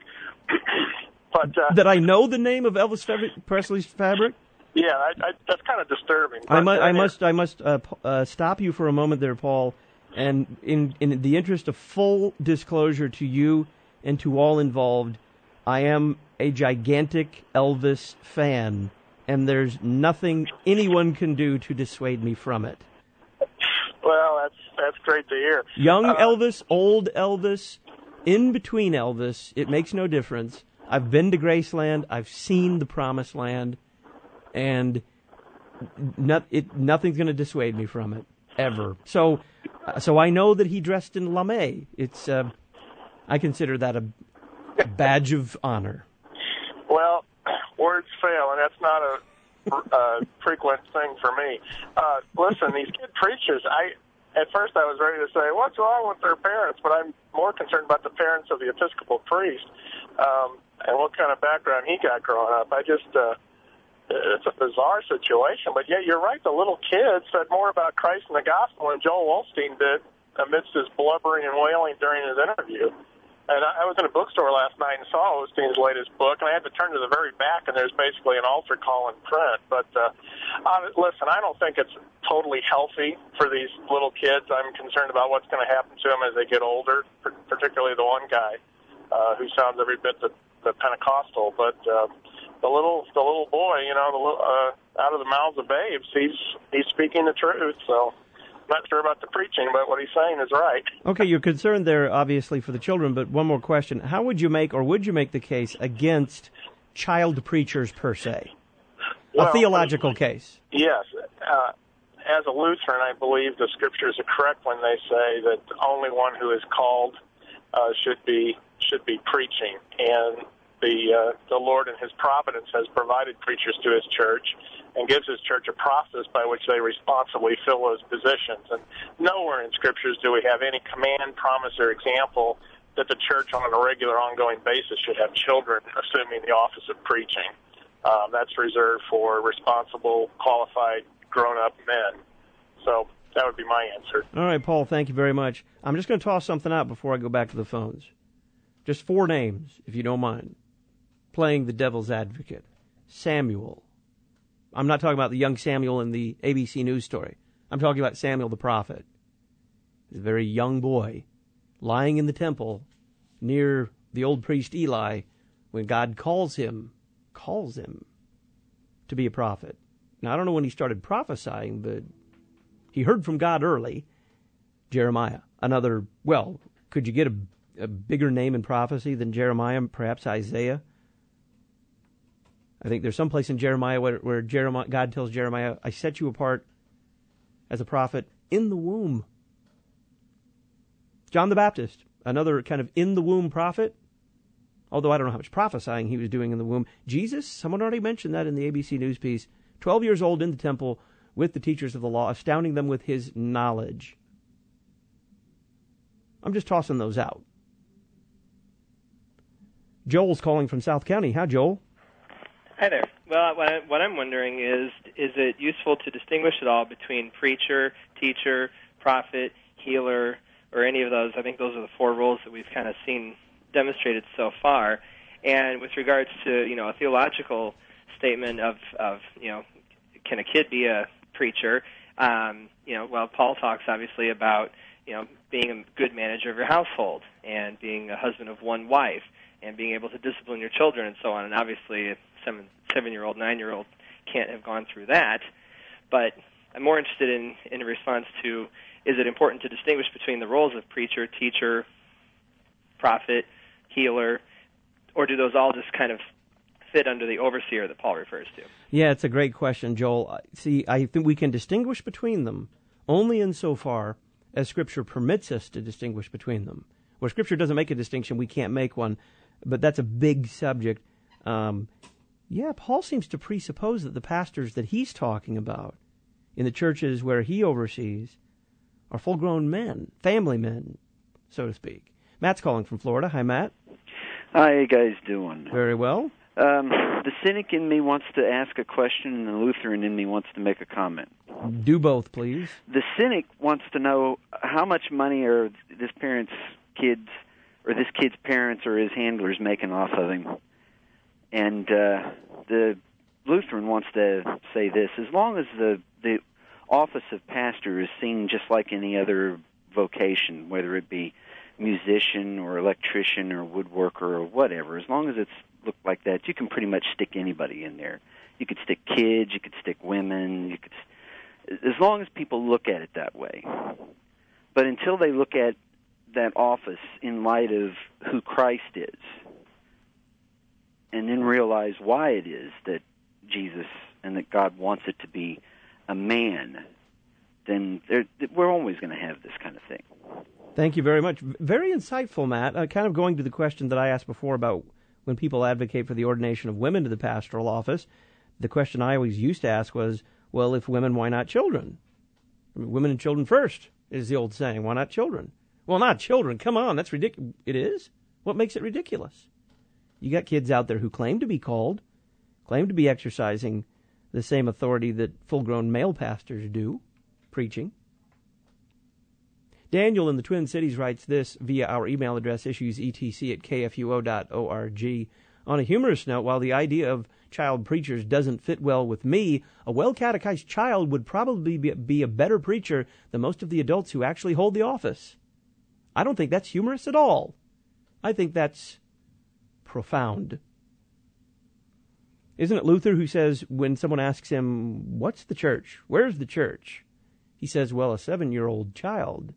S19: but uh,
S1: That I know the name of Elvis Fab- Presley's Fabric?
S19: Yeah, I, I, that's kind of disturbing.
S1: I, mu- I must, I must uh, uh, stop you for a moment there, Paul. And in, in the interest of full disclosure to you and to all involved, I am a gigantic Elvis fan, and there's nothing anyone can do to dissuade me from it.
S19: Well, that's that's great to hear.
S1: Young
S19: uh,
S1: Elvis, old Elvis, in between Elvis, it makes no difference. I've been to Graceland. I've seen the Promised Land, and not, it, nothing's going to dissuade me from it, ever. So so I know that he dressed in lame. It's uh, I consider that a badge of honor.
S19: Well, words fail, and that's not a uh, frequent thing for me. Uh, listen, these kid preachers, I at first I was ready to say, what's wrong with their parents? But I'm more concerned about the parents of the Episcopal priest um, and what kind of background he got growing up. I just, uh, it's a bizarre situation. But yeah, you're right, the little kid said more about Christ and the gospel than Joel Osteen did amidst his blubbering and wailing during his interview. And I was in a bookstore last night and saw Osteen's latest book, and I had to turn to the very back, and there's basically an altar call in print. But uh, uh, listen, I don't think it's totally healthy for these little kids. I'm concerned about what's going to happen to them as they get older, particularly the one guy uh, who sounds every bit the, the Pentecostal. But uh, the little the little boy, you know, the, uh, out of the mouths of babes, he's he's speaking the truth. So I'm not sure about the preaching, but what he's saying is right.
S1: Okay, you're concerned there, obviously, for the children, but one more question. How would you make, or would you make the case against child preachers per se?
S19: Well,
S1: a theological case.
S19: Yes. Uh, as a Lutheran, I believe the Scriptures are correct when they say that only one who is called uh, should be should be preaching, and the uh, the Lord in His providence has provided preachers to His church and gives His church a process by which they responsibly fill those positions. And nowhere in Scriptures do we have any command, promise, or example that the church on a regular, ongoing basis should have children assuming the office of preaching. Um, that's reserved for responsible, qualified, grown-up men. So that would be my answer.
S1: All right, Paul, thank you very much. I'm just going to toss something out before I go back to the phones. Just four names, if you don't mind. Playing the devil's advocate. Samuel. I'm not talking about the young Samuel in the A B C News story. I'm talking about Samuel the prophet. He's a very young boy lying in the temple near the old priest Eli when God calls him, calls him to be a prophet. Now, I don't know when he started prophesying, but he heard from God early. Jeremiah, another, well, could you get a, a bigger name in prophecy than Jeremiah, perhaps Isaiah? I think there's some place in Jeremiah where, where Jeremiah, God tells Jeremiah, I set you apart as a prophet in the womb. John the Baptist, another kind of in-the-womb prophet, although I don't know how much prophesying he was doing in the womb. Jesus, someone already mentioned that in the A B C News piece, twelve years old in the temple with the teachers of the law, astounding them with his knowledge. I'm just tossing those out. Joel's calling from South County. Hi, Joel.
S20: Hi there. Well, what, I, what I'm wondering is, is it useful to distinguish at all between preacher, teacher, prophet, healer, or any of those? I think those are the four roles that we've kind of seen demonstrated so far. And with regards to, you know, a theological statement of, of you know, can a kid be a preacher? Um, you know, well, Paul talks obviously about, you know, being a good manager of your household and being a husband of one wife and being able to discipline your children and so on. And obviously, a seven, seven-year-old, nine-year-old can't have gone through that. But I'm more interested in, in response to, is it important to distinguish between the roles of preacher, teacher, prophet, healer, or do those all just kind of fit under the overseer that Paul refers to?
S1: Yeah, it's a great question, Joel. See, I think we can distinguish between them only insofar as Scripture permits us to distinguish between them. Where Scripture doesn't make a distinction, we can't make one, but that's a big subject. Um, yeah, Paul seems to presuppose that the pastors that he's talking about in the churches where he oversees are full-grown men, family men, so to speak. Matt's calling from Florida. Hi, Matt.
S21: How you guys doing?
S1: Very well.
S21: Um, the cynic in me wants to ask a question, and the Lutheran in me wants to make a comment.
S1: Do both, please.
S21: The cynic wants to know how much money are this parent's kids, or this kid's parents or his handlers making off of him. And uh, the Lutheran wants to say this: as long as the the office of pastor is seen just like any other vocation, whether it be musician or electrician or woodworker or whatever, as long as it's looked like that, you can pretty much stick anybody in there. You could stick kids, you could stick women, you could, as long as people look at it that way. But until they look at that office in light of who Christ is, and then realize why it is that Jesus and that God wants it to be a man, then we're always going to have this kind of thing.
S1: Thank you very much. Very insightful, Matt. Uh, kind of going to the question that I asked before about when people advocate for the ordination of women to the pastoral office, the question I always used to ask was, well, if women, why not children? I mean, women and children first is the old saying. Why not children? Well, not children. Come on, that's ridiculous. It is? What makes it ridiculous? You got kids out there who claim to be called, claim to be exercising the same authority that full-grown male pastors do, preaching. Daniel in the Twin Cities writes this via our email address, issuesetc at k f u o dot org. On a humorous note, while the idea of child preachers doesn't fit well with me, a well-catechized child would probably be, be a better preacher than most of the adults who actually hold the office. I don't think that's humorous at all. I think that's profound. Isn't it Luther who says when someone asks him, what's the church? Where's the church? He says, well, a seven-year-old child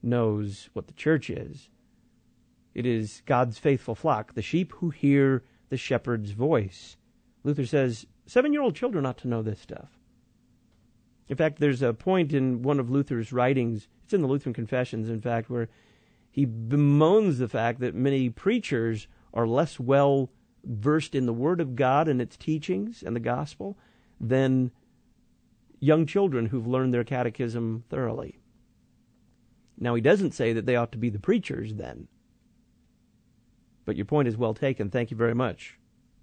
S1: knows what the church is. It is God's faithful flock, the sheep who hear the shepherd's voice. Luther says seven-year-old children ought to know this stuff. In fact, there's a point in one of Luther's writings, it's in the Lutheran Confessions, in fact, where he bemoans the fact that many preachers are less well versed in the Word of God and its teachings and the gospel than young children who've learned their catechism thoroughly. Now, he doesn't say that they ought to be the preachers then. But your point is well taken. Thank you very much.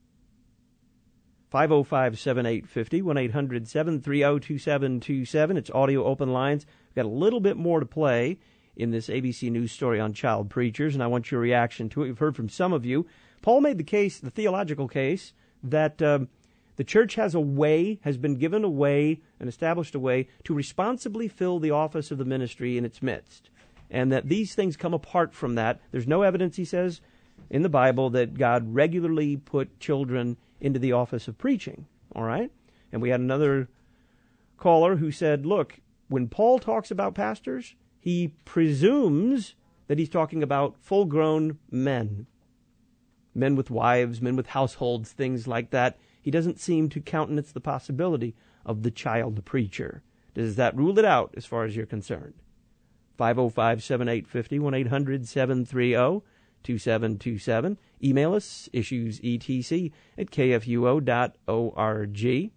S1: five oh five, seven eight five oh, one eight hundred, seven three oh, two seven two seven. It's audio open lines. We've got a little bit more to play in this A B C News story on child preachers, and I want your reaction to it. We've heard from some of you. Paul made the case, the theological case, that um, the church has a way, has been given a way, and established a way to responsibly fill the office of the ministry in its midst, and that these things come apart from that. There's no evidence, he says, in the Bible that God regularly put children into the office of preaching, all right? And we had another caller who said, look, when Paul talks about pastors, he presumes that he's talking about full-grown men, men with wives, men with households, things like that. He doesn't seem to countenance the possibility of the child preacher. Does that rule it out as far as you're concerned? five oh five, seven eight five oh, one eight hundred, seven three oh, two seven two seven. Email us, issuesetc at k f u o dot org.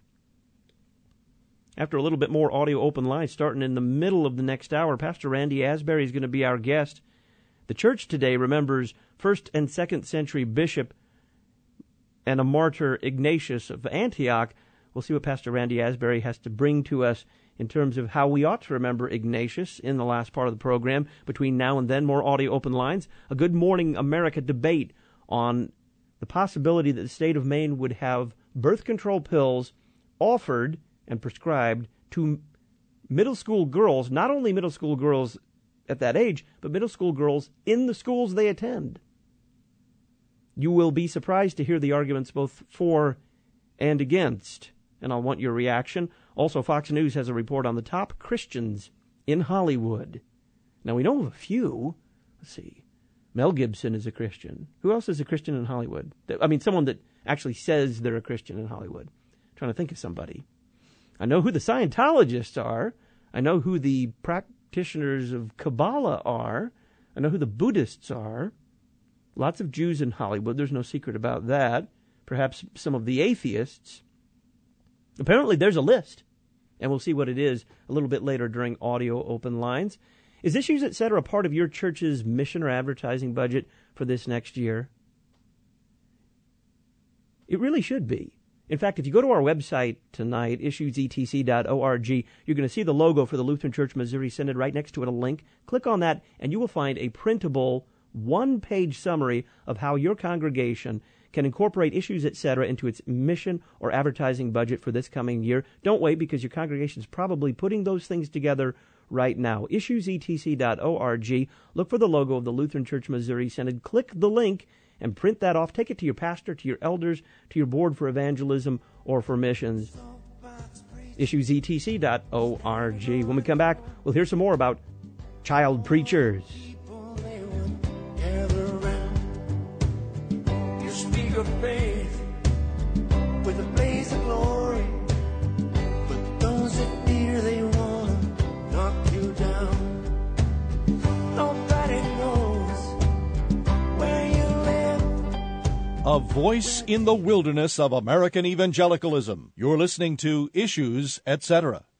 S1: After a little bit more audio open line, starting in the middle of the next hour, Pastor Randy Asbury is going to be our guest. The church today remembers first and second century bishop and a martyr, Ignatius of Antioch. We'll see what Pastor Randy Asbury has to bring to us in terms of how we ought to remember Ignatius in the last part of the program. Between now and then, more audio open lines. A Good Morning America debate on the possibility that the state of Maine would have birth control pills offered and prescribed to middle school girls, not only middle school girls at that age, but middle school girls in the schools they attend. You will be surprised to hear the arguments both for and against, and I'll want your reaction. Also, Fox News has a report on the top Christians in Hollywood. Now, we know of a few. Let's see. Mel Gibson is a Christian. Who else is a Christian in Hollywood? I mean, someone that actually says they're a Christian in Hollywood. I'm trying to think of somebody. I know who the Scientologists are. I know who the practitioners of Kabbalah are. I know who the Buddhists are. Lots of Jews in Hollywood. There's no secret about that. Perhaps some of the atheists. Apparently there's a list, and we'll see what it is a little bit later during audio open lines. Is Issues, et cetera, part of your church's mission or advertising budget for this next year? It really should be. In fact, if you go to our website tonight, issues e t c dot org, you're going to see the logo for the Lutheran Church Missouri Synod right next to it, a link. Click on that, and you will find a printable one-page summary of how your congregation can incorporate Issues, et cetera, into its mission or advertising budget for this coming year. Don't wait, because your congregation is probably putting those things together right now. issues e t c dot org. Look for the logo of the Lutheran Church Missouri Synod. Click the link and print that off. Take it to your pastor, to your elders, to your board for evangelism or for missions. issues e t c dot org. When we come back, we'll hear some more about child preachers.
S11: Of faith with a blaze of glory, but those that fear, they wanna knock you down. Nobody knows where you live.
S4: A voice in the wilderness of American evangelicalism. You're listening to Issues, et cetera.